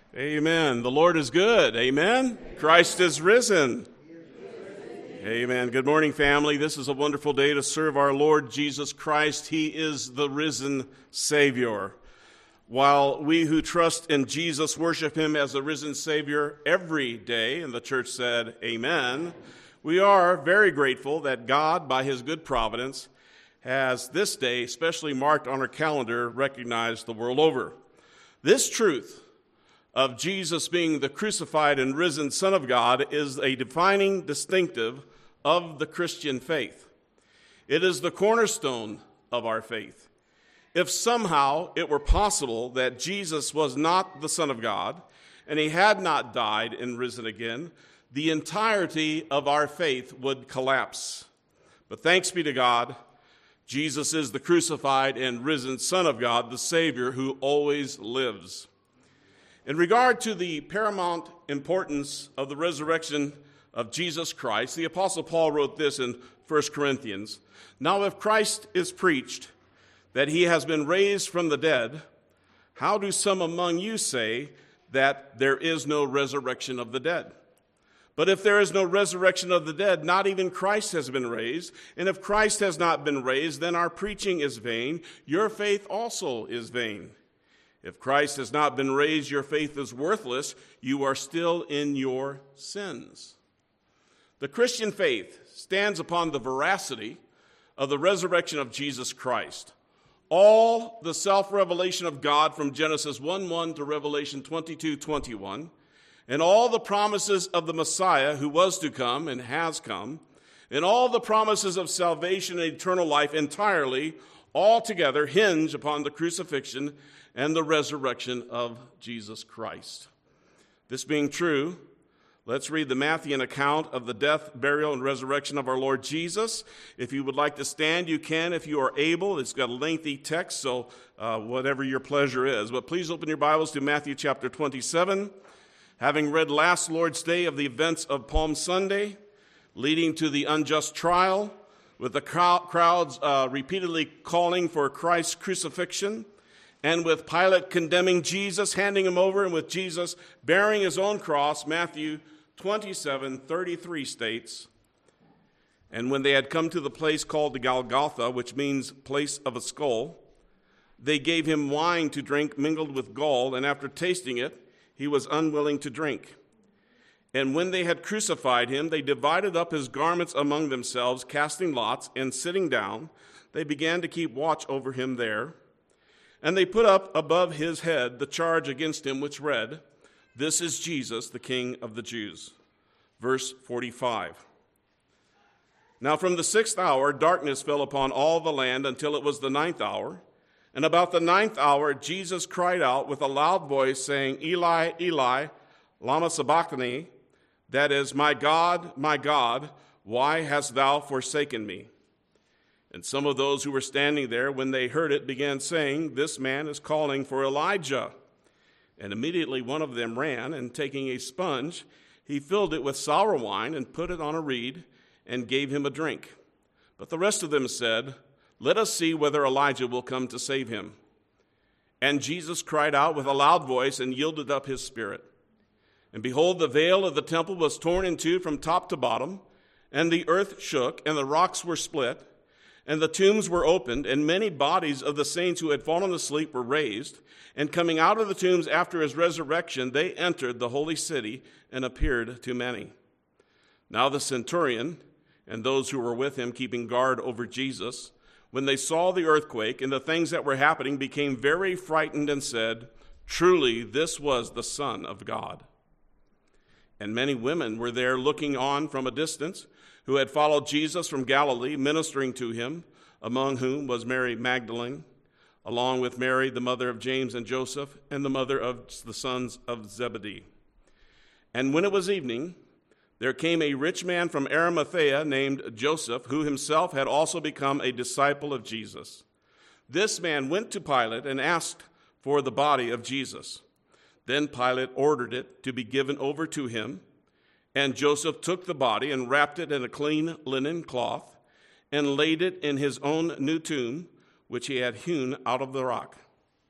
Amen. The Lord is good. Amen. Christ is risen. Amen. Good morning, family. This is a wonderful day to serve our Lord Jesus Christ. He is the risen Savior. While we who trust in Jesus worship him as the risen Savior every day, and the church said, Amen, we are very grateful that God, by his good providence, has this day, especially marked on our calendar, recognized the world over. This truth of Jesus being the crucified and risen Son of God is a defining distinctive of the Christian faith. It is the cornerstone of our faith. If somehow it were possible that Jesus was not the Son of God and he had not died and risen again, the entirety of our faith would collapse. But thanks be to God, Jesus is the crucified and risen Son of God, the Savior who always lives. In regard to the paramount importance of the resurrection of Jesus Christ, the Apostle Paul wrote this in 1 Corinthians. Now, if Christ is preached that he has been raised from the dead, how do some among you say that there is no resurrection of the dead? But if there is no resurrection of the dead, not even Christ has been raised. And if Christ has not been raised, then our preaching is vain. Your faith also is vain. If Christ has not been raised, your faith is worthless. You are still in your sins. The Christian faith stands upon the veracity of the resurrection of Jesus Christ. All the self-revelation of God from Genesis 1:1 to Revelation 22:21, and all the promises of the Messiah who was to come and has come, and all the promises of salvation and eternal life entirely, all together hinge upon the crucifixion and the resurrection of Jesus Christ. This being true, let's read the Matthean account of the death, burial, and resurrection of our Lord Jesus. If you would like to stand, you can if you are able. It's got a lengthy text, so whatever your pleasure is. But please open your Bibles to Matthew chapter 27. Having read last Lord's Day of the events of Palm Sunday, leading to the unjust trial, with the crowds repeatedly calling for Christ's crucifixion, and with Pilate condemning Jesus, handing him over, and with Jesus bearing his own cross, Matthew 27:33 states, and when they had come to the place called the Golgotha, which means place of a skull, they gave him wine to drink mingled with gall, and after tasting it, he was unwilling to drink. And when they had crucified him, they divided up his garments among themselves, casting lots, and sitting down, they began to keep watch over him there. And they put up above his head the charge against him, which read, This is Jesus, the King of the Jews. Verse 45. Now from the 6th hour, darkness fell upon all the land until it was the 9th hour. And about the 9th hour, Jesus cried out with a loud voice, saying, Eli, Eli, lama sabachthani, that is, my God, why hast thou forsaken me? And some of those who were standing there, when they heard it, began saying, This man is calling for Elijah. And immediately one of them ran, and taking a sponge, he filled it with sour wine, and put it on a reed, and gave him a drink. But the rest of them said, Let us see whether Elijah will come to save him. And Jesus cried out with a loud voice, and yielded up his spirit. And behold, the veil of the temple was torn in two from top to bottom, and the earth shook, and the rocks were split, and the tombs were opened, and many bodies of the saints who had fallen asleep were raised. And coming out of the tombs after his resurrection, they entered the holy city and appeared to many. Now the centurion and those who were with him keeping guard over Jesus, when they saw the earthquake and the things that were happening, became very frightened and said, Truly, this was the Son of God. And many women were there looking on from a distance, who had followed Jesus from Galilee, ministering to him, among whom was Mary Magdalene, along with Mary, the mother of James and Joseph, and the mother of the sons of Zebedee. And when it was evening, there came a rich man from Arimathea named Joseph, who himself had also become a disciple of Jesus. This man went to Pilate and asked for the body of Jesus. Then Pilate ordered it to be given over to him. And Joseph took the body and wrapped it in a clean linen cloth and laid it in his own new tomb, which he had hewn out of the rock.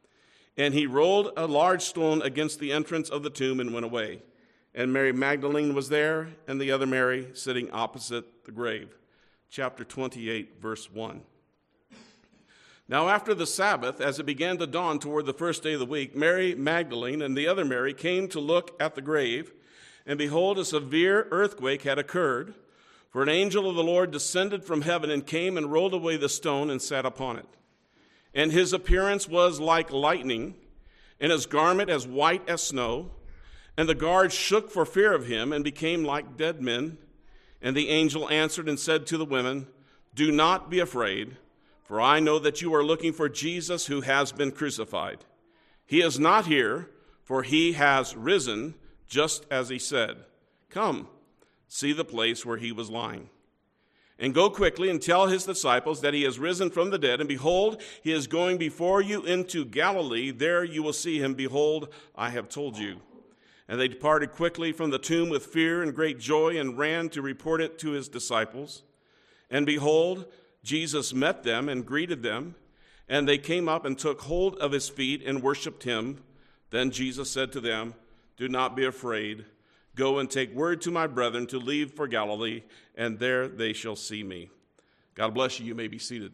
And he rolled a large stone against the entrance of the tomb and went away. And Mary Magdalene was there, and the other Mary sitting opposite the grave. Chapter 28, verse 1. Now after the Sabbath, as it began to dawn toward the first day of the week, Mary Magdalene and the other Mary came to look at the grave, and behold, a severe earthquake had occurred, for an angel of the Lord descended from heaven and came and rolled away the stone and sat upon it. And his appearance was like lightning, and his garment as white as snow. And the guards shook for fear of him and became like dead men. And the angel answered and said to the women, "Do not be afraid, for I know that you are looking for Jesus who has been crucified. He is not here, for he has risen, just as he said. Come, see the place where he was lying. And go quickly and tell his disciples that he has risen from the dead. And behold, he is going before you into Galilee. There you will see him. Behold, I have told you." And they departed quickly from the tomb with fear and great joy and ran to report it to his disciples. And behold, Jesus met them and greeted them. And they came up and took hold of his feet and worshipped him. Then Jesus said to them, "Do not be afraid. Go and take word to my brethren to leave for Galilee, and there they shall see me." God bless you. You may be seated.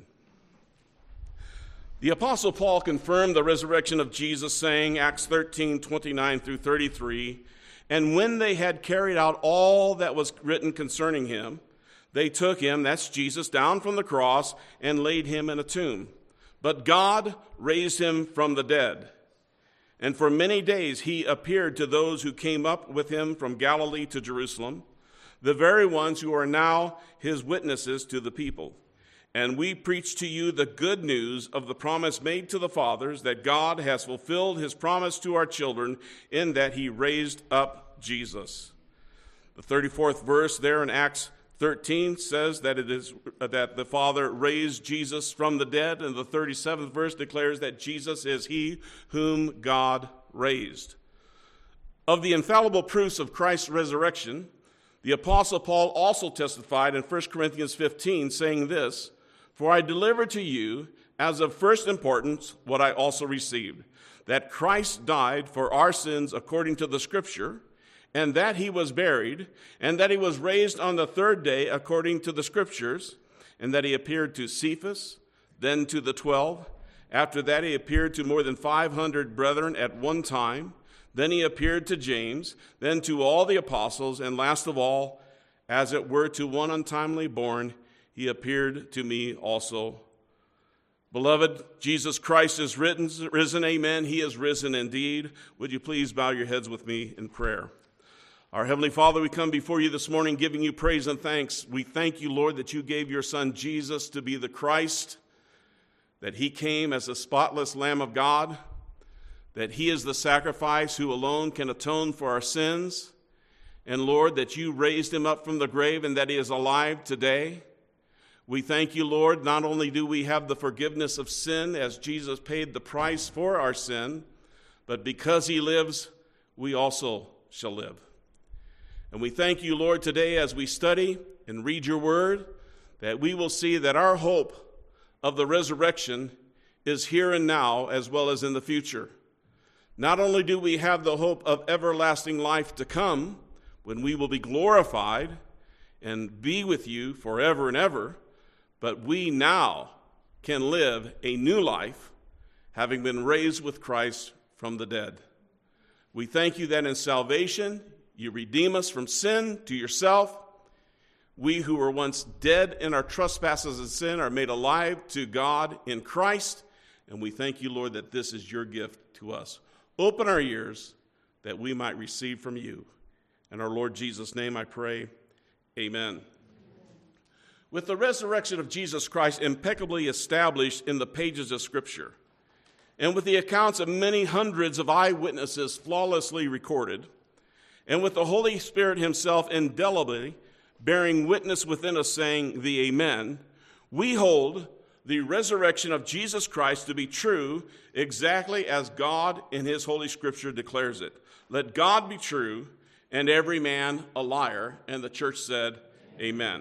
The Apostle Paul confirmed the resurrection of Jesus, saying, Acts 13:29 through 33, "And when they had carried out all that was written concerning him, they took him," that's Jesus, "down from the cross and laid him in a tomb. But God raised him from the dead. And for many days he appeared to those who came up with him from Galilee to Jerusalem, the very ones who are now his witnesses to the people. And we preach to you the good news of the promise made to the fathers, that God has fulfilled his promise to our children, in that he raised up Jesus." The 34th verse there in Acts 13 says that it is that the Father raised Jesus from the dead, and the 37th verse declares that Jesus is he whom God raised. Of the infallible proofs of Christ's resurrection, the Apostle Paul also testified in 1 Corinthians 15, saying this, "For I delivered to you as of first importance what I also received, that Christ died for our sins according to the Scripture, and that he was buried, and that he was raised on the third day according to the Scriptures, and that he appeared to Cephas, then to the 12. After that he appeared to more than 500 brethren at one time. Then he appeared to James, then to all the apostles, and last of all, as it were to one untimely born, he appeared to me also. Beloved, Jesus Christ is risen, amen. He is risen indeed. Would you please bow your heads with me in prayer? Our Heavenly Father, we come before you this morning giving you praise and thanks. We thank you, Lord, that you gave your Son Jesus to be the Christ, that he came as a spotless Lamb of God, that he is the sacrifice who alone can atone for our sins, and Lord, that you raised him up from the grave and that he is alive today. We thank you, Lord, not only do we have the forgiveness of sin as Jesus paid the price for our sin, but because he lives, we also shall live. And we thank you, Lord, today as we study and read your word, that we will see that our hope of the resurrection is here and now as well as in the future. Not only do we have the hope of everlasting life to come, when we will be glorified and be with you forever and ever, but we now can live a new life, having been raised with Christ from the dead. We thank you that in salvation, you redeem us from sin to yourself. We who were once dead in our trespasses and sin are made alive to God in Christ. And we thank you, Lord, that this is your gift to us. Open our ears that we might receive from you. In our Lord Jesus' name I pray, amen. With the resurrection of Jesus Christ impeccably established in the pages of Scripture, and with the accounts of many hundreds of eyewitnesses flawlessly recorded, and with the Holy Spirit himself indelibly bearing witness within us saying the Amen, we hold the resurrection of Jesus Christ to be true exactly as God in his Holy Scripture declares it. Let God be true and every man a liar. And the church said, Amen.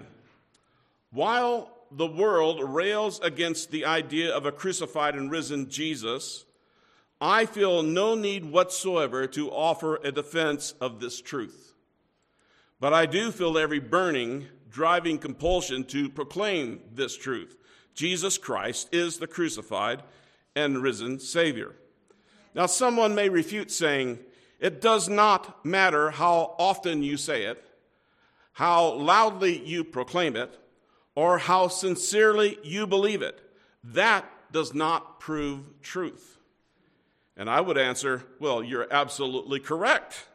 While the world rails against the idea of a crucified and risen Jesus, I feel no need whatsoever to offer a defense of this truth. But I do feel every burning, driving compulsion to proclaim this truth. Jesus Christ is the crucified and risen Savior. Now, someone may refute saying, it does not matter how often you say it, how loudly you proclaim it, or how sincerely you believe it. That does not prove truth. And I would answer, well, you're absolutely correct.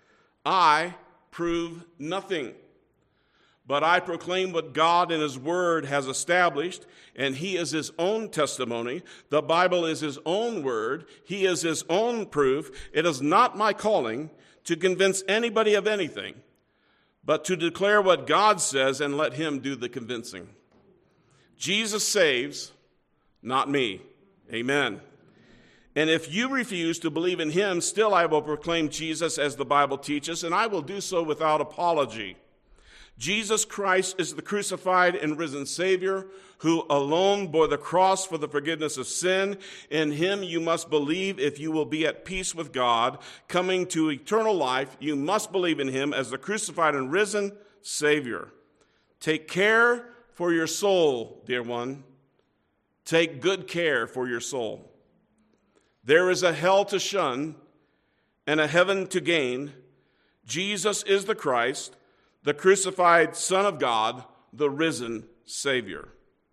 I prove nothing. But I proclaim what God in His Word has established, and He is His own testimony. The Bible is His own Word. He is His own proof. It is not my calling to convince anybody of anything, but to declare what God says and let Him do the convincing. Jesus saves, not me. Amen. And if you refuse to believe in Him, still I will proclaim Jesus as the Bible teaches, and I will do so without apology. Jesus Christ is the crucified and risen Savior who alone bore the cross for the forgiveness of sin. In Him you must believe if you will be at peace with God, coming to eternal life. You must believe in Him as the crucified and risen Savior. Take care for your soul, dear one. Take good care for your soul. There is a hell to shun and a heaven to gain. Jesus is the Christ, the crucified Son of God, the risen Savior.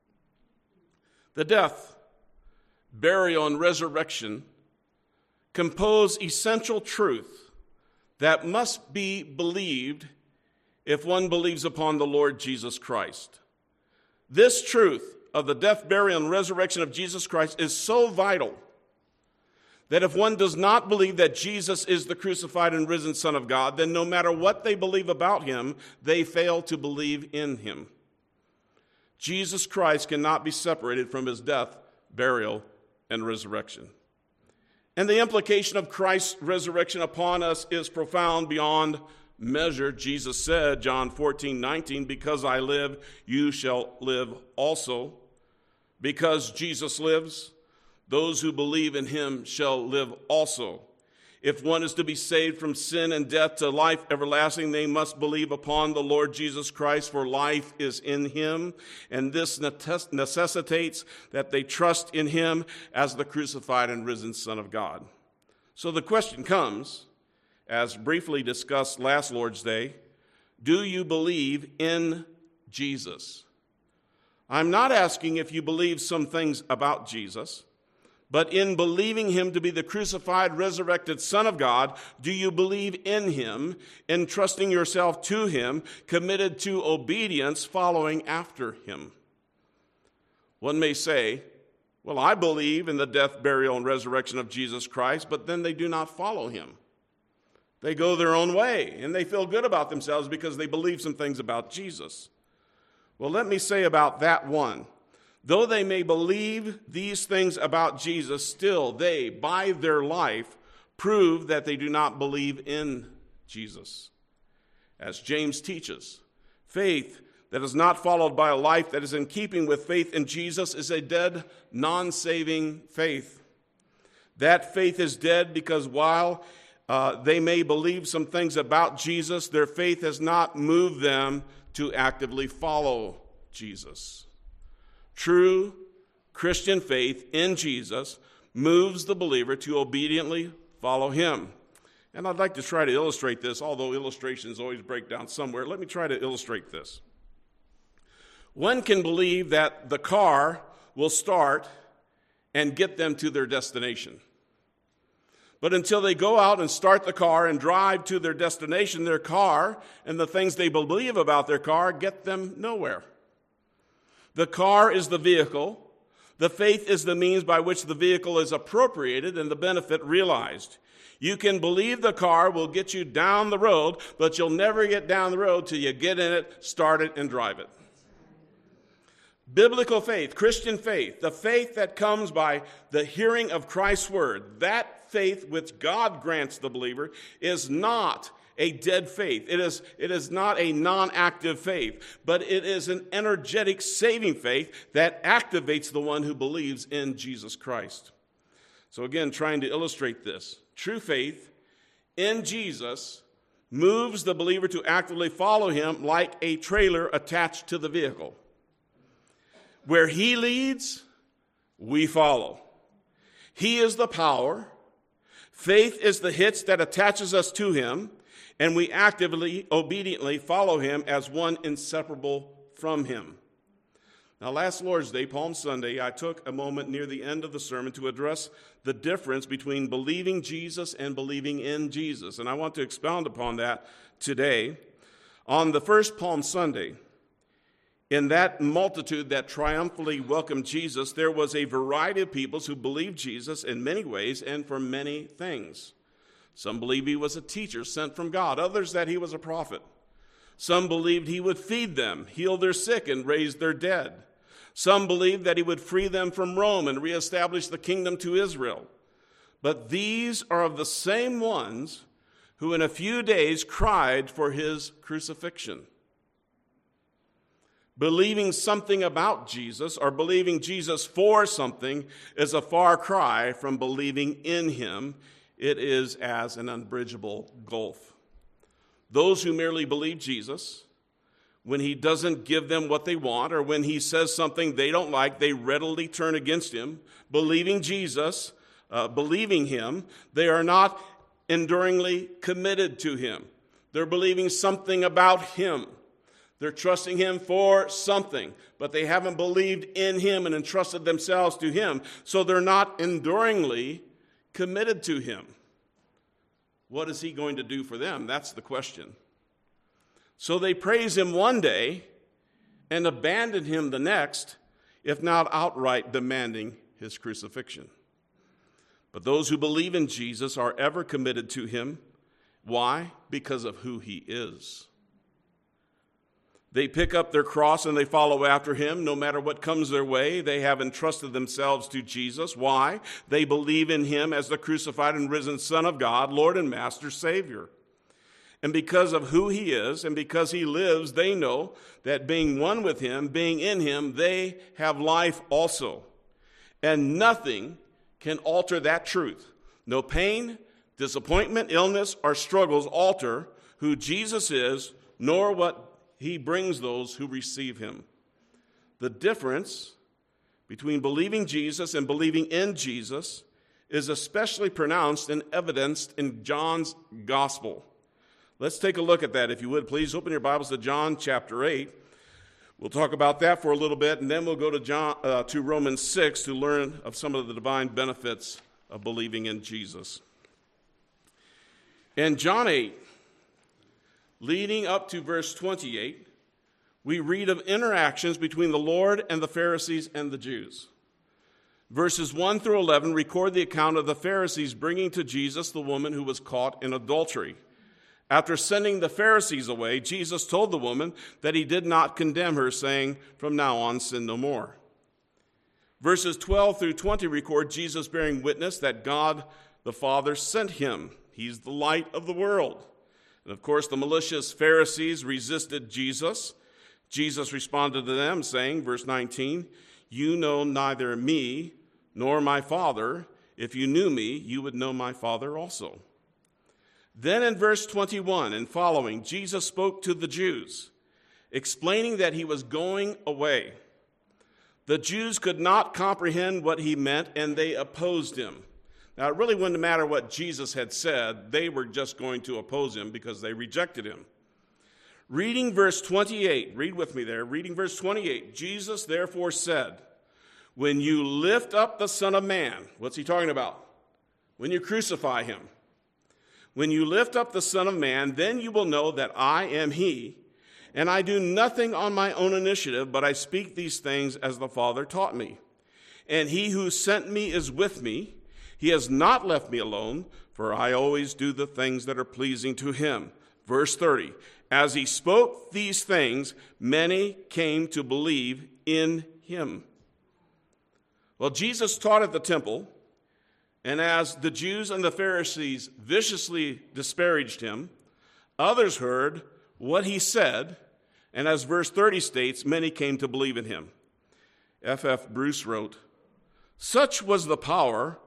The death, burial, and resurrection compose essential truth that must be believed if one believes upon the Lord Jesus Christ. This truth of the death, burial, and resurrection of Jesus Christ is so vital that if one does not believe that Jesus is the crucified and risen Son of God, then no matter what they believe about Him, they fail to believe in Him. Jesus Christ cannot be separated from His death, burial, and resurrection. And the implication of Christ's resurrection upon us is profound beyond measure. Jesus said, John 14:19, because I live, you shall live also. Because Jesus lives, those who believe in Him shall live also. If one is to be saved from sin and death to life everlasting, they must believe upon the Lord Jesus Christ, for life is in Him. And this necessitates that they trust in Him as the crucified and risen Son of God. So the question comes, as briefly discussed last Lord's Day, do you believe in Jesus? I'm not asking if you believe some things about Jesus, but in believing Him to be the crucified, resurrected Son of God, do you believe in Him, entrusting yourself to Him, committed to obedience, following after Him? One may say, well, I believe in the death, burial, and resurrection of Jesus Christ, but then they do not follow Him. They go their own way, and they feel good about themselves because they believe some things about Jesus. Well, let me say about that one. Though they may believe these things about Jesus, still they, by their life, prove that they do not believe in Jesus. As James teaches, faith that is not followed by a life that is in keeping with faith in Jesus is a dead, non-saving faith. That faith is dead because while they may believe some things about Jesus, their faith has not moved them to actively follow Jesus. True Christian faith in Jesus moves the believer to obediently follow Him. And I'd like to try to illustrate this, although illustrations always break down somewhere. Let me try to illustrate this. One can believe that the car will start and get them to their destination. But until they go out and start the car and drive to their destination, their car and the things they believe about their car get them nowhere. The car is the vehicle. The faith is the means by which the vehicle is appropriated and the benefit realized. You can believe the car will get you down the road, but you'll never get down the road till you get in it, start it, and drive it. Biblical faith, Christian faith, the faith that comes by the hearing of Christ's word, that faith which God grants the believer is not a dead faith. It is not a non-active faith, but it is an energetic saving faith that activates the one who believes in Jesus Christ. So again, trying to illustrate this. True faith in Jesus moves the believer to actively follow him like a trailer attached to the vehicle. Where he leads, we follow. He is the power. Faith is the hitch that attaches us to him, and we actively, obediently follow him as one inseparable from him. Now, last Lord's Day, Palm Sunday, I took a moment near the end of the sermon to address the difference between believing Jesus and believing in Jesus. And I want to expound upon that today. On the first Palm Sunday, in that multitude that triumphantly welcomed Jesus, there was a variety of peoples who believed Jesus in many ways and for many things. Some believed he was a teacher sent from God, others that he was a prophet. Some believed he would feed them, heal their sick, and raise their dead. Some believed that he would free them from Rome and reestablish the kingdom to Israel. But these are of the same ones who in a few days cried for his crucifixion. Believing something about Jesus or believing Jesus for something is a far cry from believing in him. It is as an unbridgeable gulf. Those who merely believe Jesus, when he doesn't give them what they want or when he says something they don't like, they readily turn against him. Believing Jesus, believing him, they are not enduringly committed to him. They're believing something about him. They're trusting him for something, but they haven't believed in him and entrusted themselves to him, so they're not enduringly committed to him. What is he going to do for them? That's the question. So they praise him one day and abandon him the next, if not outright demanding his crucifixion. But those who believe in Jesus are ever committed to him. Why? Because of who he is. They pick up their cross and they follow after him no matter what comes their way. They have entrusted themselves to Jesus. Why? They believe in him as the crucified and risen Son of God, Lord and Master, Savior. And because of who he is and because he lives, they know that being one with him, being in him, they have life also. And nothing can alter that truth. No pain, disappointment, illness, or struggles alter who Jesus is, nor what he brings those who receive him. The difference between believing Jesus and believing in Jesus is especially pronounced and evidenced in John's gospel. Let's take a look at that, if you would. Please open your Bibles to John chapter 8. We'll talk about that for a little bit, and then we'll go to Romans 6 to learn of some of the divine benefits of believing in Jesus. In John 8, leading up to verse 28, we read of interactions between the Lord and the Pharisees and the Jews. Verses 1 through 11 record the account of the Pharisees bringing to Jesus the woman who was caught in adultery. After sending the Pharisees away, Jesus told the woman that he did not condemn her, saying, "From now on, sin no more." Verses 12 through 20 record Jesus bearing witness that God the Father sent him. He's the light of the world. And of course, the malicious Pharisees resisted Jesus. Jesus responded to them, saying, verse 19, "You know neither me nor my Father. If you knew me, you would know my Father also." Then in verse 21 and following, Jesus spoke to the Jews, explaining that he was going away. The Jews could not comprehend what he meant, and they opposed him. Now, it really wouldn't matter what Jesus had said. They were just going to oppose him because they rejected him. Reading verse 28, read with me there. Reading verse 28, Jesus therefore said, "When you lift up the Son of Man," what's he talking about? When you crucify him. "When you lift up the Son of Man, then you will know that I am he, and I do nothing on my own initiative, but I speak these things as the Father taught me. And he who sent me is with me. He has not left me alone, for I always do the things that are pleasing to him." Verse 30, as he spoke these things, many came to believe in him. Well, Jesus taught at the temple, and as the Jews and the Pharisees viciously disparaged him, others heard what he said, and as verse 30 states, many came to believe in him. F.F. Bruce wrote, "Such was the power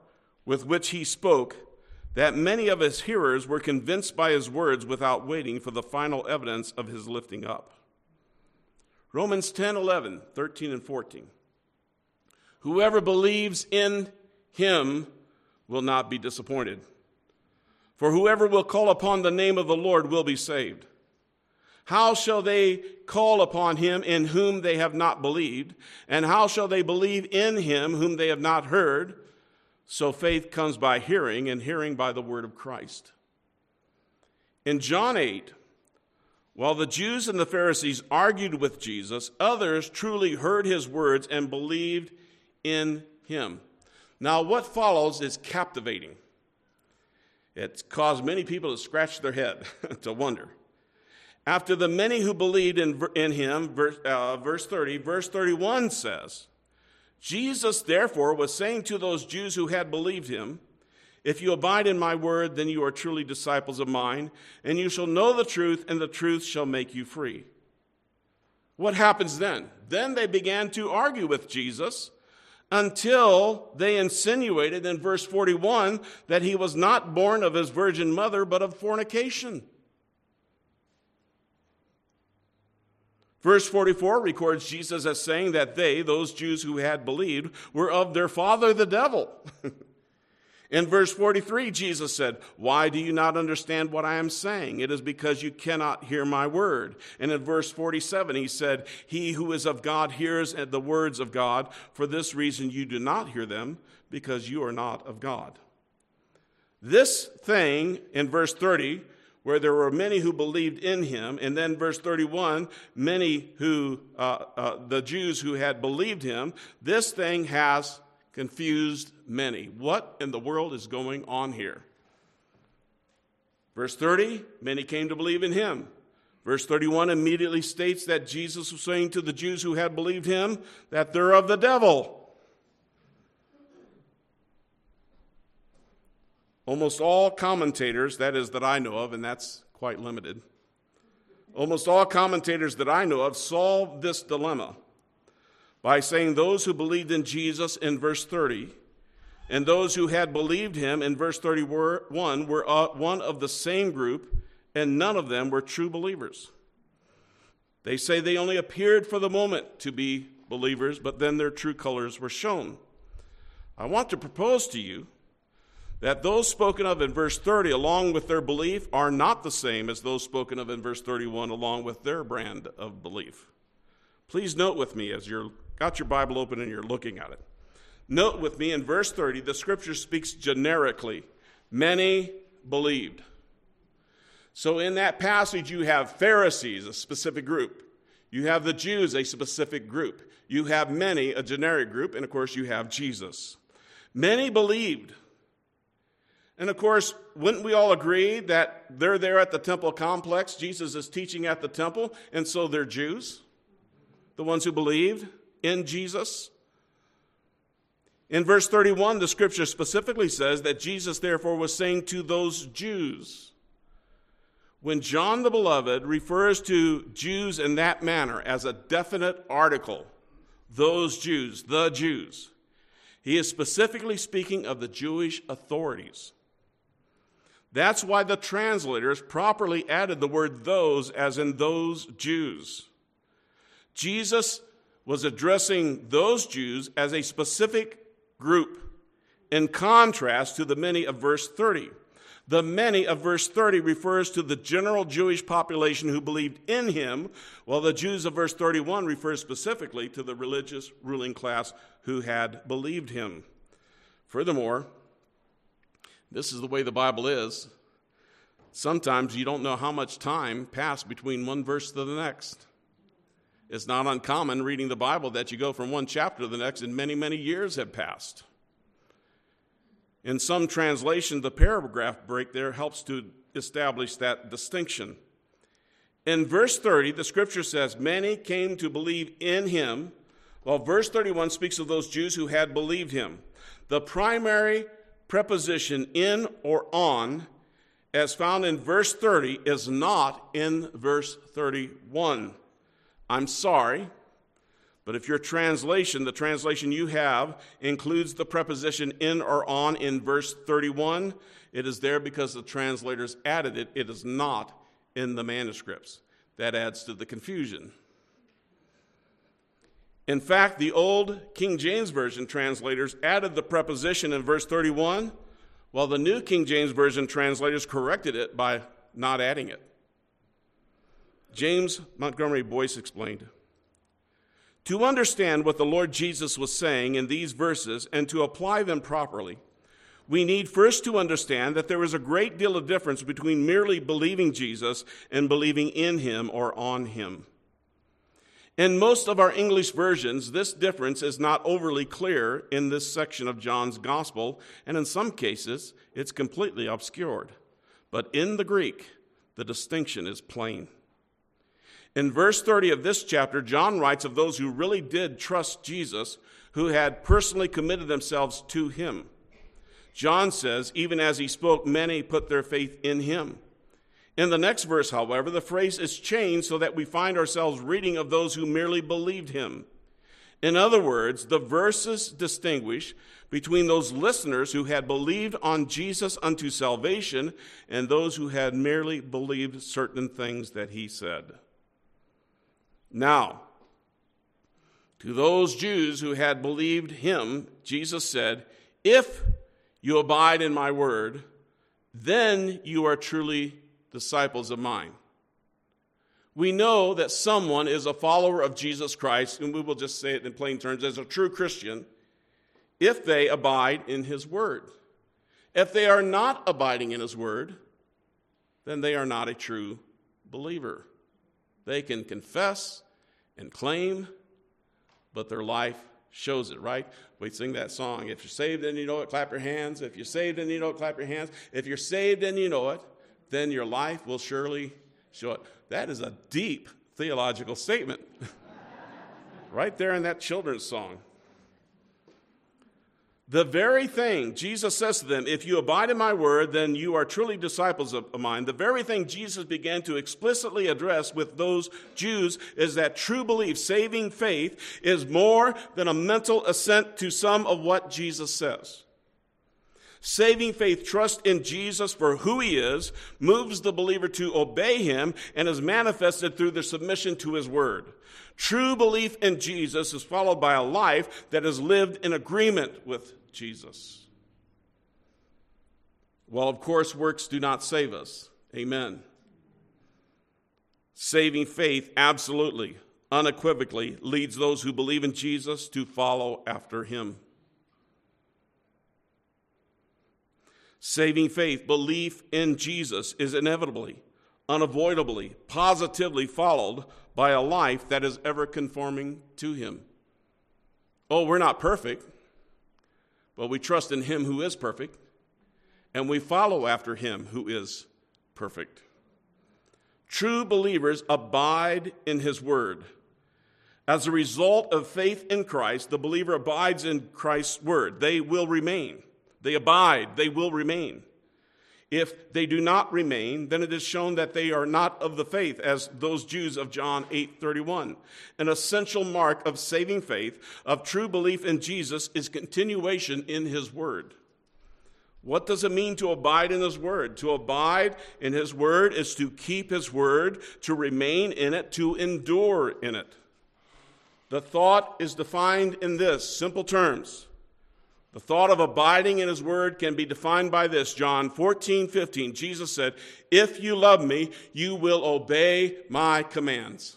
with which he spoke, that many of his hearers were convinced by his words without waiting for the final evidence of his lifting up. Romans 10, 11, 13, and 14. Whoever believes in him will not be disappointed. For whoever will call upon the name of the Lord will be saved. How shall they call upon him in whom they have not believed? And how shall they believe in him whom they have not heard? So faith comes by hearing, and hearing by the word of Christ. In John 8, while the Jews and the Pharisees argued with Jesus, others truly heard his words and believed in him. Now, what follows is captivating. It's caused many people to scratch their head to wonder. After the many who believed in him, verse 30, verse 31 says, Jesus, therefore, was saying to those Jews who had believed him, if you abide in my word, then you are truly disciples of mine, and you shall know the truth, and the truth shall make you free. What happens then? Then they began to argue with Jesus until they insinuated in verse 41 that he was not born of his virgin mother, but of fornication. Verse 44 records Jesus as saying that they, those Jews who had believed, were of their father the devil. In verse 43, Jesus said, why do you not understand what I am saying? It is because you cannot hear my word. And in verse 47, he said, he who is of God hears the words of God. For this reason you do not hear them, because you are not of God. This thing in verse 30, where there were many who believed in him, and then verse 31, many who, the Jews who had believed him, this thing has confused many. What in the world is going on here? Verse 30, many came to believe in him. Verse 31 immediately states that Jesus was saying to the Jews who had believed him that they're of the devil. Almost all commentators, that I know of, and that's quite limited, almost all commentators that I know of solve this dilemma by saying those who believed in Jesus in verse 30 and those who had believed him in verse 31 were one of the same group, and none of them were true believers. They say they only appeared for the moment to be believers, but then their true colors were shown. I want to propose to you that those spoken of in verse 30 along with their belief are not the same as those spoken of in verse 31 along with their brand of belief. Please note with me as you've got your Bible open and you're looking at it. Note with me in verse 30, the scripture speaks generically. Many believed. So in that passage you have Pharisees, a specific group. You have the Jews, a specific group. You have many, a generic group, and of course you have Jesus. Many believed. And of course, wouldn't we all agree that they're there at the temple complex? Jesus is teaching at the temple, and so they're Jews, the ones who believed in Jesus. In verse 31, the scripture specifically says that Jesus therefore was saying to those Jews. When John the Beloved refers to Jews in that manner as a definite article, those Jews, the Jews, he is specifically speaking of the Jewish authorities. That's why the translators properly added the word those as in those Jews. Jesus was addressing those Jews as a specific group in contrast to the many of verse 30. The many of verse 30 refers to the general Jewish population who believed in him, while the Jews of verse 31 refers specifically to the religious ruling class who had believed him. Furthermore, this is the way the Bible is. Sometimes you don't know how much time passed between one verse to the next. It's not uncommon reading the Bible that you go from one chapter to the next and many, many years have passed. In some translation, the paragraph break there helps to establish that distinction. In verse 30, the scripture says, many came to believe in him, while verse 31 speaks of those Jews who had believed him. The primary preposition in or on, as found in verse 30, is not in verse 31. I'm sorry, But if your translation, the translation you have, includes the preposition in or on in verse 31, it is there because the translators added it. It is not in the manuscripts. That adds to the confusion. In fact, the old King James Version translators added the preposition in verse 31, while the New King James Version translators corrected it by not adding it. James Montgomery Boyce explained, "To understand what the Lord Jesus was saying in these verses and to apply them properly, we need first to understand that there is a great deal of difference between merely believing Jesus and believing in him or on him. In most of our English versions, this difference is not overly clear in this section of John's gospel, and in some cases, it's completely obscured. But in the Greek, the distinction is plain. In verse 30 of this chapter, John writes of those who really did trust Jesus, who had personally committed themselves to him. John says, even as he spoke, many put their faith in him. In the next verse, however, the phrase is changed so that we find ourselves reading of those who merely believed him. In other words, the verses distinguish between those listeners who had believed on Jesus unto salvation and those who had merely believed certain things that he said. Now, to those Jews who had believed him, Jesus said, "If you abide in my word, then you are truly disciples of mine." We know that someone is a follower of Jesus Christ, and we will just say it in plain terms, as a true Christian, if they abide in his word. If they are not abiding in his word, then they are not a true believer. They can confess and claim, but their life shows it, right? We sing that song, if you're saved and you know it, clap your hands. If you're saved and you know it, clap your hands. If you're saved and you know it, then your life will surely show it. That is a deep theological statement. Right there in that children's song. The very thing Jesus says to them, if you abide in my word, then you are truly disciples of mine. The very thing Jesus began to explicitly address with those Jews is that true belief, saving faith, is more than a mental assent to some of what Jesus says. Saving faith, trust in Jesus for who he is, moves the believer to obey him and is manifested through their submission to his word. True belief in Jesus is followed by a life that is lived in agreement with Jesus. Well, of course, works do not save us. Amen. Saving faith absolutely, unequivocally leads those who believe in Jesus to follow after him. Saving faith, belief in Jesus, is inevitably, unavoidably, positively followed by a life that is ever conforming to him. Oh, we're not perfect, but we trust in him who is perfect, and we follow after him who is perfect. True believers abide in his word. As a result of faith in Christ, the believer abides in Christ's word. They will remain. They abide, they will remain. If they do not remain, then it is shown that they are not of the faith, as those Jews of John 8:31. An essential mark of saving faith, of true belief in Jesus, is continuation in his word. What does it mean to abide in his word? To abide in his word is to keep his word, to remain in it, to endure in it. The thought is defined in this simple terms. The thought of abiding in his word can be defined by this. John 14:15, Jesus said, "If you love me, you will obey my commands."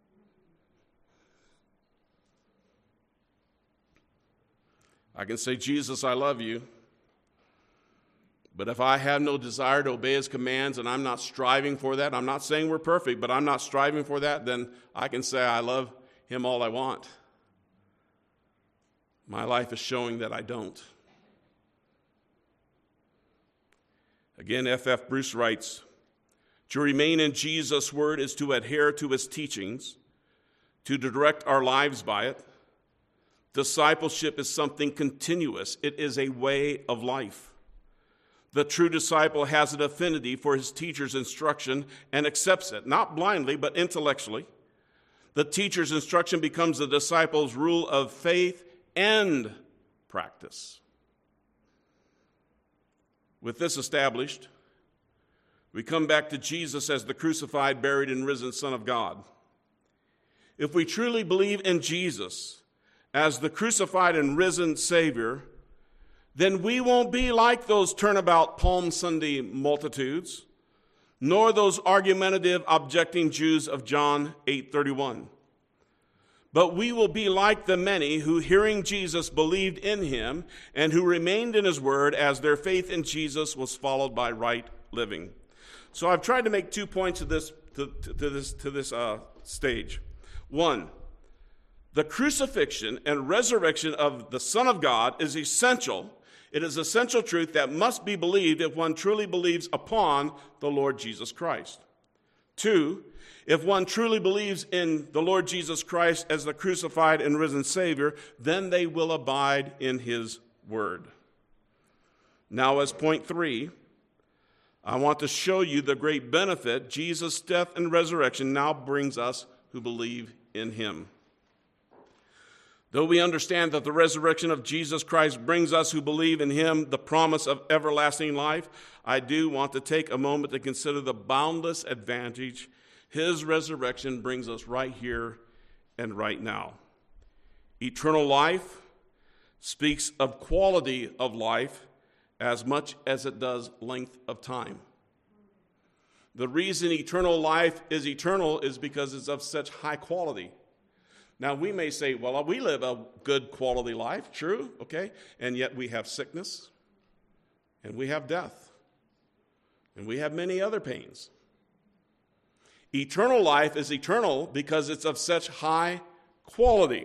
I can say, "Jesus, I love you." But if I have no desire to obey his commands and I'm not striving for that, I'm not saying we're perfect, but I'm not striving for that, then I can say I love him all I want. My life is showing that I don't. Again, F.F. Bruce writes, "To remain in Jesus' word is to adhere to his teachings, to direct our lives by it. Discipleship is something continuous. It is a way of life. The true disciple has an affinity for his teacher's instruction and accepts it, not blindly, but intellectually. The teacher's instruction becomes the disciple's rule of faith and practice. With this established, we come back to Jesus as the crucified, buried, and risen Son of God. If we truly believe in Jesus as the crucified and risen Savior, then we won't be like those turnabout Palm Sunday multitudes, nor those argumentative, objecting Jews of John 8:31. But we will be like the many who, hearing Jesus, believed in him and who remained in his word as their faith in Jesus was followed by right living. So I've tried to make 2 points to this stage. One, the crucifixion and resurrection of the Son of God is essential. It is essential truth that must be believed if one truly believes upon the Lord Jesus Christ. Two, if one truly believes in the Lord Jesus Christ as the crucified and risen Savior, then they will abide in his word. Now, as point 3, I want to show you the great benefit Jesus' death and resurrection now brings us who believe in him. Though we understand that the resurrection of Jesus Christ brings us who believe in him the promise of everlasting life, I do want to take a moment to consider the boundless advantage his resurrection brings us right here and right now. Eternal life speaks of quality of life as much as it does length of time. The reason eternal life is eternal is because it's of such high quality. Now, we may say, well, we live a good quality life, true, okay, and yet we have sickness, and we have death, and we have many other pains. Eternal life is eternal because it's of such high quality.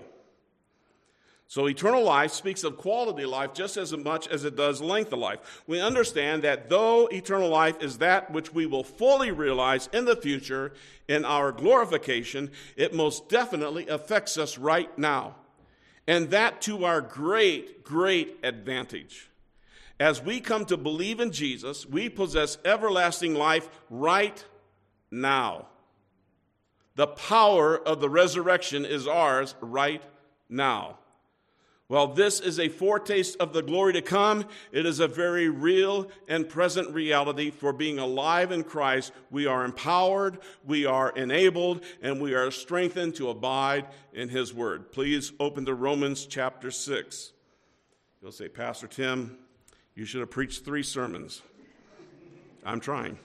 So eternal life speaks of quality life just as much as it does length of life. We understand that though eternal life is that which we will fully realize in the future in our glorification, it most definitely affects us right now. And that to our great, great advantage. As we come to believe in Jesus, we possess everlasting life right now. The power of the resurrection is ours right now. While this is a foretaste of the glory to come, it is a very real and present reality. For being alive in Christ, we are empowered, we are enabled, and we are strengthened to abide in his word. Please open to Romans chapter 6. You'll say, Pastor Tim, you should have preached 3 sermons. I'm trying.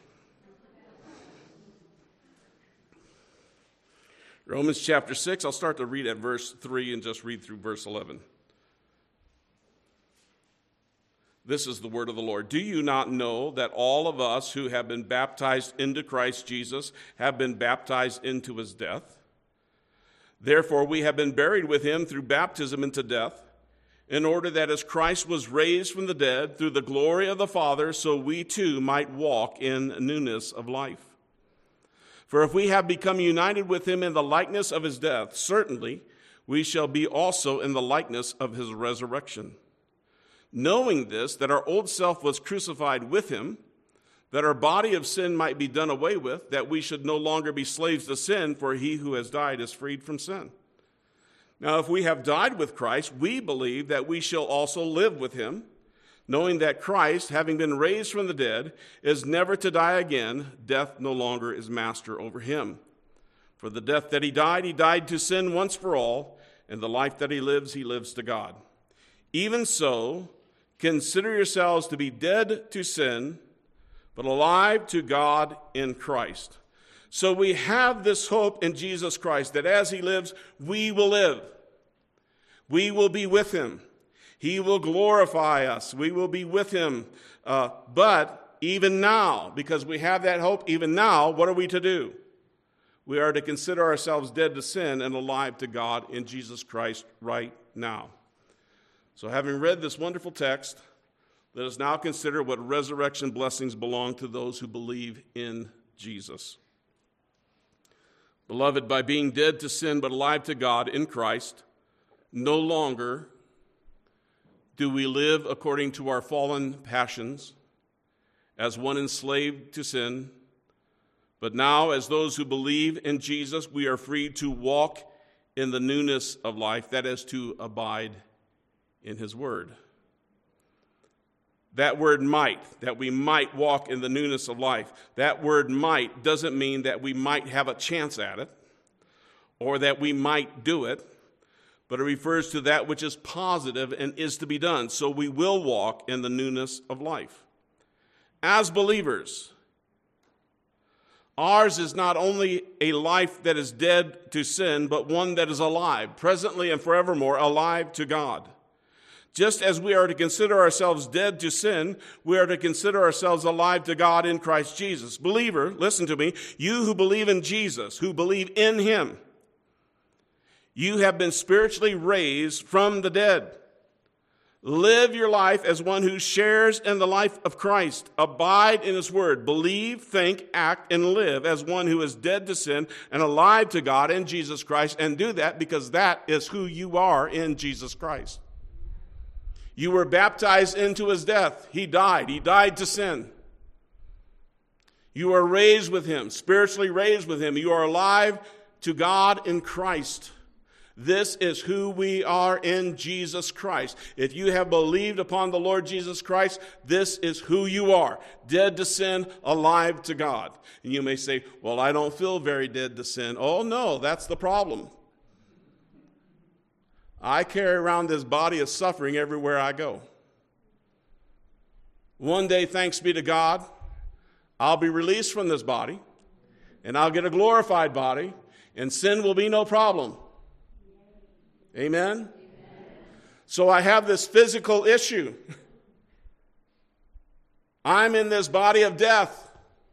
Romans chapter 6, I'll start to read at verse 3 and just read through verse 11. This is the word of the Lord. Do you not know that all of us who have been baptized into Christ Jesus have been baptized into his death? Therefore, we have been buried with him through baptism into death, in order that as Christ was raised from the dead through the glory of the Father, so we too might walk in newness of life. For if we have become united with him in the likeness of his death, certainly we shall be also in the likeness of his resurrection. Knowing this, that our old self was crucified with him, that our body of sin might be done away with, that we should no longer be slaves to sin, for he who has died is freed from sin. Now, if we have died with Christ, we believe that we shall also live with him, knowing that Christ, having been raised from the dead, is never to die again. Death no longer is master over him. For the death that he died to sin once for all, and the life that he lives to God. Even so, consider yourselves to be dead to sin, but alive to God in Christ. So we have this hope in Jesus Christ, that as he lives, we will live. We will be with him. He will glorify us. We will be with him. But even now, because we have that hope, even now, what are we to do? We are to consider ourselves dead to sin and alive to God in Jesus Christ right now. So having read this wonderful text, let us now consider what resurrection blessings belong to those who believe in Jesus. Beloved, by being dead to sin but alive to God in Christ, no longer do we live according to our fallen passions as one enslaved to sin, But now, as those who believe in Jesus, we are free to walk in the newness of life, that is, to abide in his word. That word might, that we might walk in the newness of life, that word might doesn't mean that we might have a chance at it or that we might do it, but it refers to that which is positive and is to be done. So we will walk in the newness of life. As believers, ours is not only a life that is dead to sin, but one that is alive, presently and forevermore, alive to God. Just as we are to consider ourselves dead to sin, we are to consider ourselves alive to God in Christ Jesus. Believer, listen to me, you who believe in Jesus, who believe in him, you have been spiritually raised from the dead. Live your life as one who shares in the life of Christ. Abide in his word. Believe, think, act, and live as one who is dead to sin and alive to God in Jesus Christ. And do that because that is who you are in Jesus Christ. You were baptized into his death. He died. He died to sin. You are raised with him, spiritually raised with him. You are alive to God in Christ. This is who we are in Jesus Christ. If you have believed upon the Lord Jesus Christ, this is who you are. Dead to sin, alive to God. And you may say, well, I don't feel very dead to sin. Oh, no, that's the problem. I carry around this body of suffering everywhere I go. One day, thanks be to God, I'll be released from this body, and I'll get a glorified body, and sin will be no problem. Amen? So I have this physical issue. I'm in this body of death.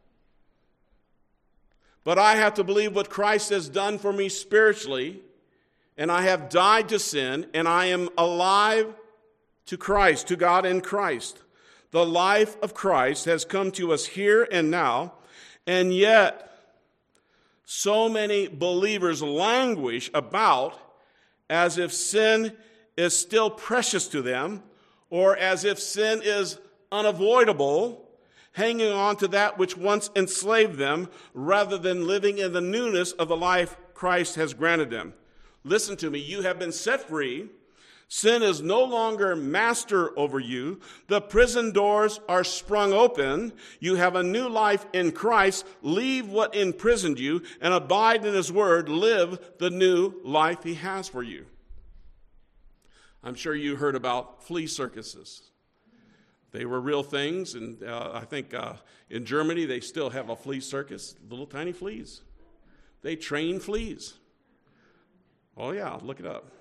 But I have to believe what Christ has done for me spiritually, and I have died to sin, and I am alive to Christ, to God in Christ. The life of Christ has come to us here and now, and yet so many believers languish about as if sin is still precious to them, or as if sin is unavoidable, hanging on to that which once enslaved them, rather than living in the newness of the life Christ has granted them. Listen to me, you have been set free. Sin is no longer master over you. The prison doors are sprung open. You have a new life in Christ. Leave what imprisoned you and abide in his word. Live the new life he has for you. I'm sure you heard about flea circuses. They were real things, and I think in Germany they still have a flea circus, little tiny fleas. They train fleas. Oh yeah, look it up.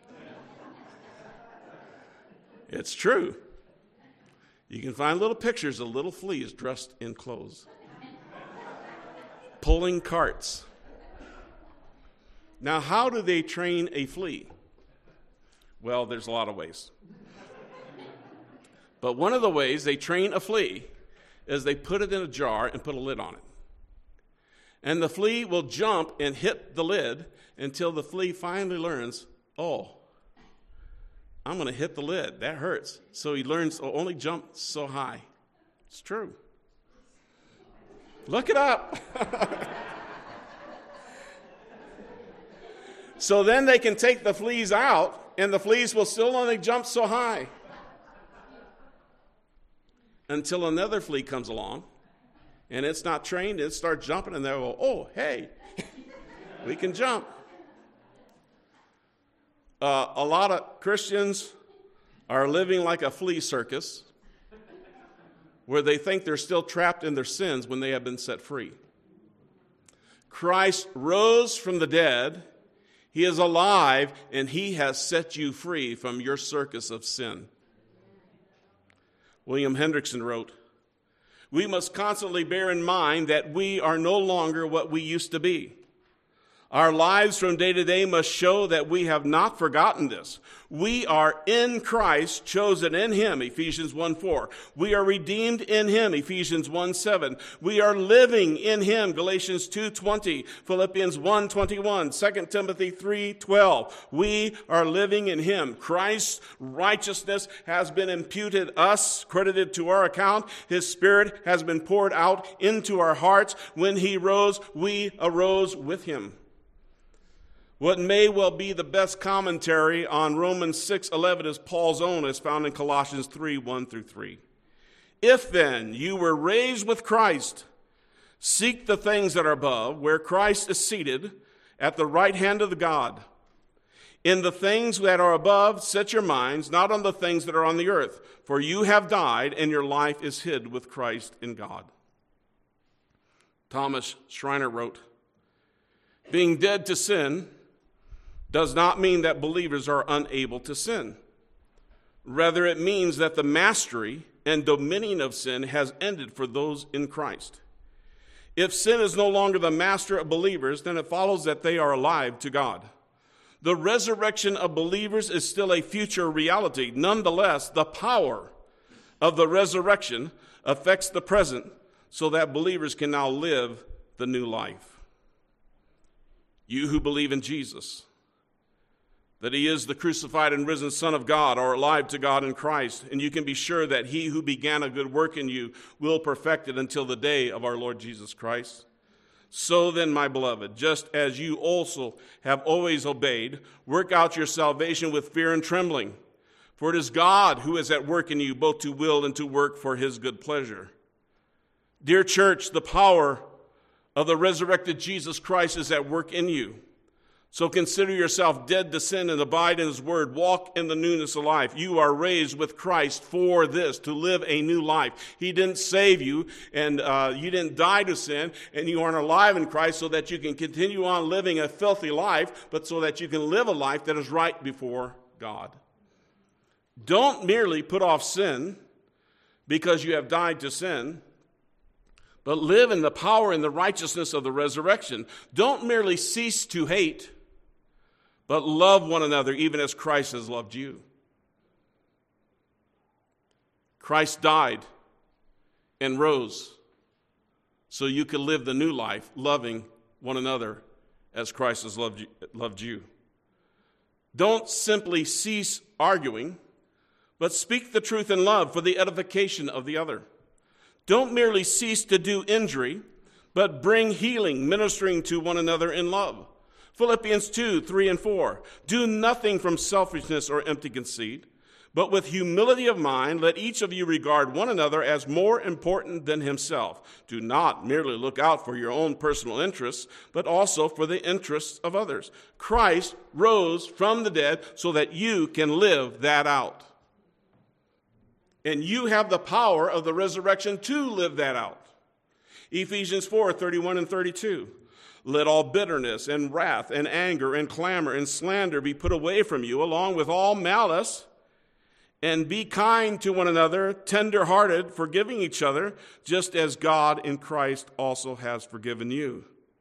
It's true. You can find little pictures of little fleas dressed in clothes, pulling carts. Now, how do they train a flea? Well, there's a lot of ways. But one of the ways they train a flea is they put it in a jar and put a lid on it. And the flea will jump and hit the lid until the flea finally learns, oh, I'm going to hit the lid. That hurts. So he learns to only jump so high. It's true. Look it up. So then they can take the fleas out, and the fleas will still only jump so high. Until another flea comes along, and it's not trained, it starts jumping, and they'll go, oh, hey, we can jump. A lot of Christians are living like a flea circus where they think they're still trapped in their sins when they have been set free. Christ rose from the dead. He is alive, and he has set you free from your circus of sin. William Hendrickson wrote, "We must constantly bear in mind that we are no longer what we used to be. Our lives from day to day must show that we have not forgotten this. We are in Christ, chosen in him, Ephesians 1:4. We are redeemed in him, Ephesians 1:7. We are living in him, Galatians 2:20, Philippians 1:21, 2 Timothy 3:12. We are living in him. Christ's righteousness has been imputed us, credited to our account. His Spirit has been poured out into our hearts. When he rose, we arose with him. What may well be the best commentary on Romans 6:11 is Paul's own, as found in Colossians 3:1-3. If then you were raised with Christ, seek the things that are above, where Christ is seated at the right hand of the God. In the things that are above, set your minds, not on the things that are on the earth, for you have died, and your life is hid with Christ in God. Thomas Schreiner wrote, being dead to sin does not mean that believers are unable to sin. Rather, it means that the mastery and dominion of sin has ended for those in Christ. If sin is no longer the master of believers, then it follows that they are alive to God. The resurrection of believers is still a future reality. Nonetheless, the power of the resurrection affects the present so that believers can now live the new life. You who believe in Jesus, that he is the crucified and risen Son of God, are alive to God in Christ, and you can be sure that he who began a good work in you will perfect it until the day of our Lord Jesus Christ. So then, my beloved, just as you also have always obeyed, work out your salvation with fear and trembling, for it is God who is at work in you, both to will and to work for his good pleasure. Dear church, the power of the resurrected Jesus Christ is at work in you. So consider yourself dead to sin and abide in his word. Walk in the newness of life. You are raised with Christ for this, to live a new life. He didn't save you, and you didn't die to sin, and you aren't alive in Christ so that you can continue on living a filthy life, but so that you can live a life that is right before God. Don't merely put off sin because you have died to sin, but live in the power and the righteousness of the resurrection. Don't merely cease to hate, but love one another even as Christ has loved you. Christ died and rose so you can live the new life, loving one another as Christ has loved you. Don't simply cease arguing, but speak the truth in love for the edification of the other. Don't merely cease to do injury, but bring healing, ministering to one another in love. Philippians 2:3-4. Do nothing from selfishness or empty conceit, but with humility of mind, let each of you regard one another as more important than himself. Do not merely look out for your own personal interests, but also for the interests of others. Christ rose from the dead so that you can live that out. And you have the power of the resurrection to live that out. Ephesians 4:31-32. Let all bitterness and wrath and anger and clamor and slander be put away from you, along with all malice, and be kind to one another, tender-hearted, forgiving each other, just as God in Christ also has forgiven you.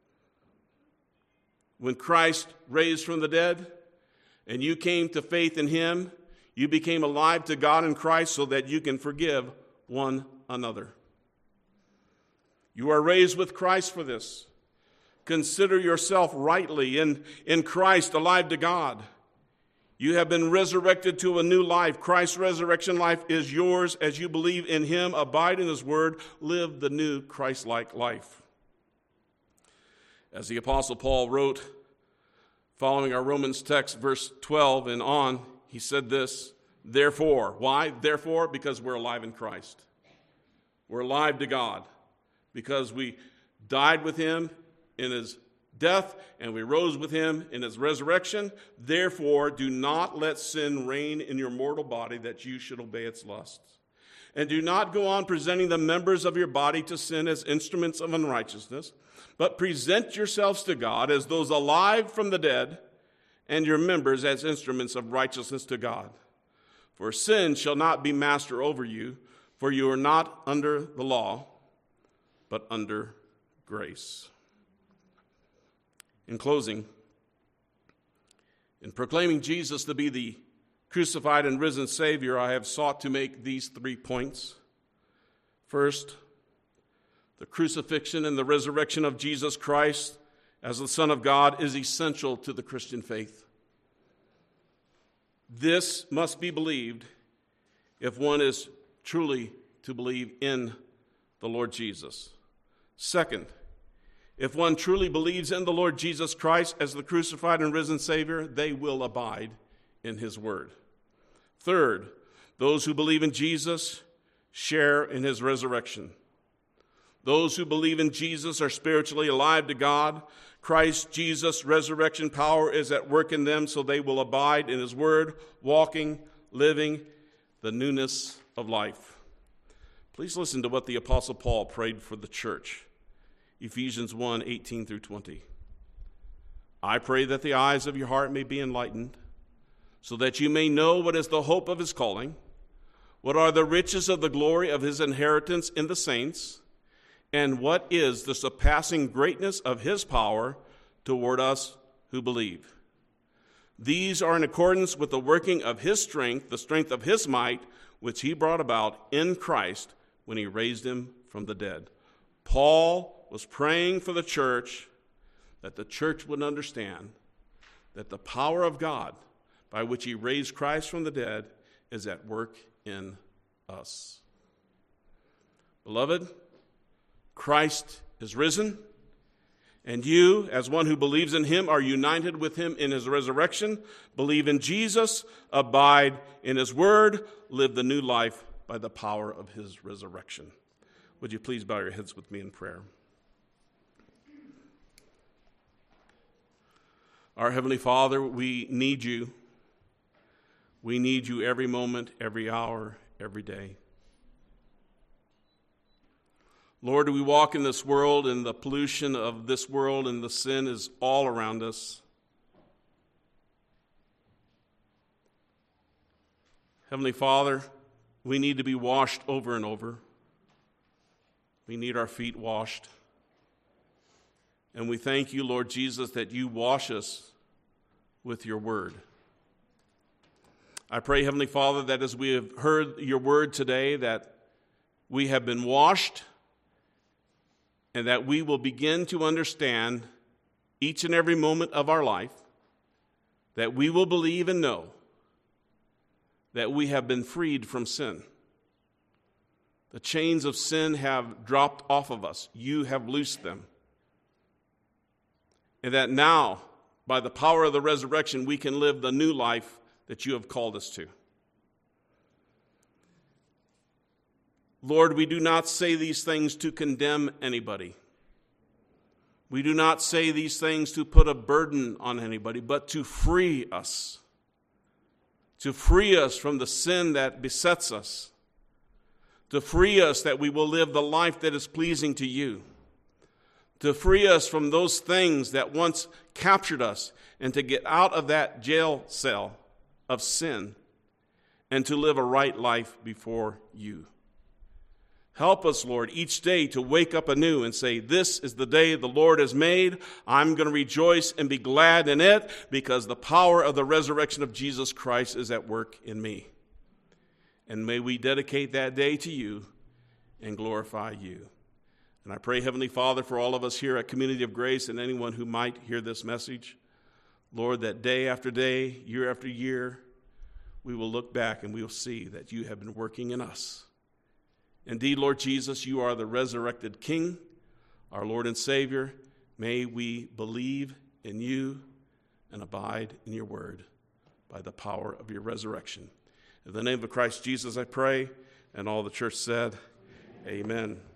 When Christ raised from the dead and you came to faith in him, you became alive to God in Christ so that you can forgive one another. You are raised with Christ for this. Consider yourself rightly in Christ, alive to God. You have been resurrected to a new life. Christ's resurrection life is yours as you believe in him, abide in his word, live the new Christ-like life. As the Apostle Paul wrote, following our Romans text, verse 12 and on, he said this, therefore. Why? Therefore, because we're alive in Christ. We're alive to God because we died with him in his death, and we rose with him in his resurrection. Therefore, do not let sin reign in your mortal body, that you should obey its lusts. And do not go on presenting the members of your body to sin as instruments of unrighteousness, but present yourselves to God as those alive from the dead, and your members as instruments of righteousness to God. For sin shall not be master over you, for you are not under the law, but under grace. In closing, in proclaiming Jesus to be the crucified and risen Savior, I have sought to make these 3 points. First, the crucifixion and the resurrection of Jesus Christ as the Son of God is essential to the Christian faith. This must be believed if one is truly to believe in the Lord Jesus. Second, if one truly believes in the Lord Jesus Christ as the crucified and risen Savior, they will abide in his word. Third, those who believe in Jesus share in his resurrection. Those who believe in Jesus are spiritually alive to God. Christ Jesus' resurrection power is at work in them, so they will abide in his word, walking, living the newness of life. Please listen to what the Apostle Paul prayed for the church. Ephesians 1:18-20. I pray that the eyes of your heart may be enlightened, so that you may know what is the hope of his calling, what are the riches of the glory of his inheritance in the saints, and what is the surpassing greatness of his power toward us who believe. These are in accordance with the working of his strength, the strength of his might, which he brought about in Christ when he raised him from the dead. Paul was praying for the church, that the church would understand that the power of God by which he raised Christ from the dead is at work in us. Beloved, Christ is risen, and you, as one who believes in him, are united with him in his resurrection. Believe in Jesus, abide in his word, live the new life by the power of his resurrection. Would you please bow your heads with me in prayer? Our Heavenly Father, we need you. We need you every moment, every hour, every day. Lord, we walk in this world, and the pollution of this world and the sin is all around us. Heavenly Father, we need to be washed over and over. We need our feet washed. And we thank you, Lord Jesus, that you wash us with your word. I pray, Heavenly Father, that as we have heard your word today, that we have been washed, and that we will begin to understand each and every moment of our life, that we will believe and know that we have been freed from sin. The chains of sin have dropped off of us. You have loosed them. And that now, by the power of the resurrection, we can live the new life that you have called us to. Lord, we do not say these things to condemn anybody. We do not say these things to put a burden on anybody, but to free us. To free us from the sin that besets us. To free us that we will live the life that is pleasing to you. To free us from those things that once captured us, and to get out of that jail cell of sin and to live a right life before you. Help us, Lord, each day to wake up anew and say, this is the day the Lord has made. I'm going to rejoice and be glad in it because the power of the resurrection of Jesus Christ is at work in me. And may we dedicate that day to you and glorify you. And I pray, Heavenly Father, for all of us here at Community of Grace and anyone who might hear this message, Lord, that day after day, year after year, we will look back and we will see that you have been working in us. Indeed, Lord Jesus, you are the resurrected King, our Lord and Savior. May we believe in you and abide in your word by the power of your resurrection. In the name of Christ Jesus, I pray, and all the church said, Amen.